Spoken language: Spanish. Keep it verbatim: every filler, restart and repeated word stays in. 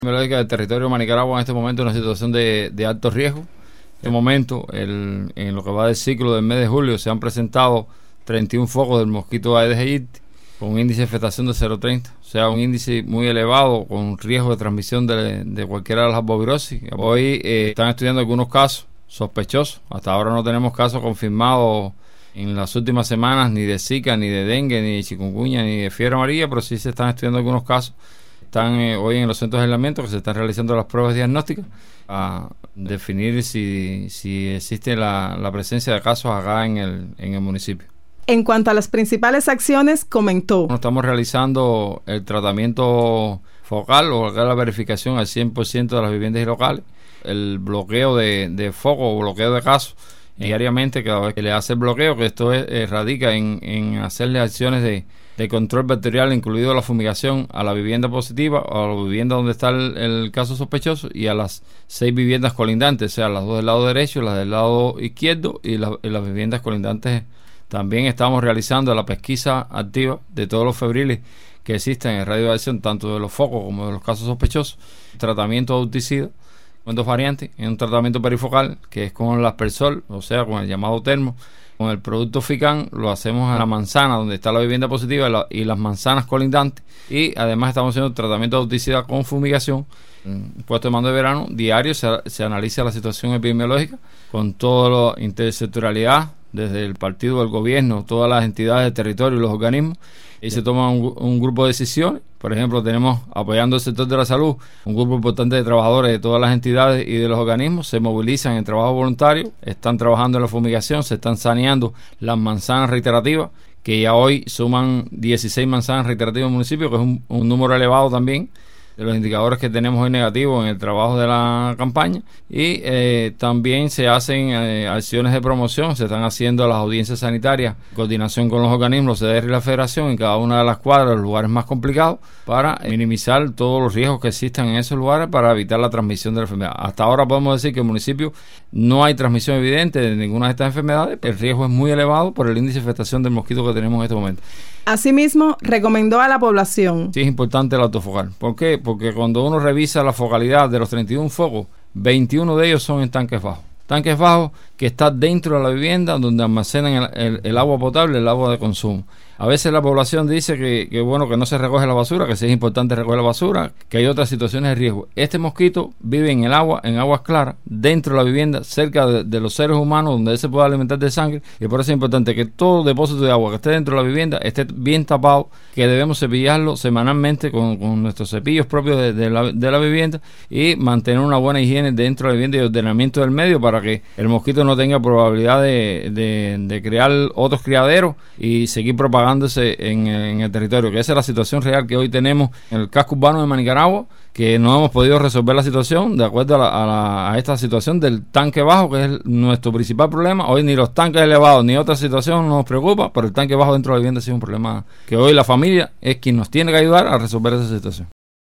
Epidemiológica del territorio de Manicaragua en este momento es una situación de, de alto riesgo. En este momento, el, en lo que va del ciclo del mes de julio, se han presentado treinta y uno focos del mosquito Aedes aegypti con un índice de infestación de cero punto treinta, o sea, un índice muy elevado con riesgo de transmisión de, de cualquiera de las arbovirosis. Hoy eh, están estudiando algunos casos sospechosos. Hasta ahora no tenemos casos confirmados en las últimas semanas ni de Zika, ni de dengue, ni de chikungunya, ni de fiebre amarilla, pero sí se están estudiando algunos casos. Están eh, hoy en los centros de aislamiento que se están realizando las pruebas diagnósticas a definir si, si existe la, la presencia de casos acá en el, en el municipio. En cuanto a las principales acciones, comentó: Estamos realizando el tratamiento focal o la verificación al cien por ciento de las viviendas y locales, el bloqueo de, de foco o bloqueo de casos diariamente cada vez que le hace el bloqueo, que esto es, eh, radica en, en hacerle acciones de, de control bacterial, incluido la fumigación a la vivienda positiva, a la vivienda donde está el, el caso sospechoso y a las seis viviendas colindantes, o sea, las dos del lado derecho, las del lado izquierdo y, la, y las viviendas colindantes. También estamos realizando la pesquisa activa de todos los febriles que existen en radio de acción, tanto de los focos como de los casos sospechosos, tratamiento de auticida con dos variantes, en un tratamiento perifocal que es con el aspersor, o sea, con el llamado termo, con el producto Fican, lo hacemos a la manzana donde está la vivienda positiva y, la, y las manzanas colindantes, y además estamos haciendo tratamiento de auticidas con fumigación. En puesto de mando de verano diario se, se analiza la situación epidemiológica con toda la intersectorialidad desde el partido del gobierno, todas las entidades del territorio y los organismos, y se toma un, un grupo de decisiones. Por ejemplo, tenemos, apoyando el sector de la salud, un grupo importante de trabajadores de todas las entidades y de los organismos, se movilizan en trabajo voluntario, están trabajando en la fumigación, se están saneando las manzanas reiterativas, que ya hoy suman dieciséis manzanas reiterativas en el municipio, que es un, un número elevado también de los indicadores que tenemos hoy negativos en el trabajo de la campaña. Y eh, también se hacen eh, acciones de promoción, se están haciendo las audiencias sanitarias, coordinación con los organismos, C D R y la Federación en cada una de las cuadras, los lugares más complicados, para minimizar todos los riesgos que existan en esos lugares para evitar la transmisión de la enfermedad. Hasta ahora podemos decir que en el municipio no hay transmisión evidente de ninguna de estas enfermedades. El riesgo es muy elevado por el índice de infestación del mosquito que tenemos en este momento. Asimismo, recomendó a la población: Sí, es importante el autofocal. ¿Por qué? Porque cuando uno revisa la focalidad de los treinta y uno focos, veintiuno de ellos son en tanques bajos. Tanques bajos que están dentro de la vivienda donde almacenan el, el, el agua potable, el agua de consumo. A veces la población dice que, que bueno que no se recoge la basura, que sí es importante recoger la basura, que hay otras situaciones de riesgo. Este mosquito vive en el agua, en aguas claras, dentro de la vivienda, cerca de, de los seres humanos, donde él se puede alimentar de sangre, y por eso es importante que todo depósito de agua que esté dentro de la vivienda esté bien tapado, que debemos cepillarlo semanalmente con, con nuestros cepillos propios de, de, la, de la vivienda, y mantener una buena higiene dentro de la vivienda y ordenamiento del medio para que el mosquito no tenga probabilidad de, de, de crear otros criaderos y seguir propagando En, en el territorio, que esa es la situación real que hoy tenemos en el casco urbano de Manicaragua, que no hemos podido resolver la situación de acuerdo a, la, a, la, a esta situación del tanque bajo, que es nuestro principal problema. Hoy ni los tanques elevados ni otra situación nos preocupa, pero el tanque bajo dentro de la vivienda sí es un problema que hoy la familia es quien nos tiene que ayudar a resolver esa situación.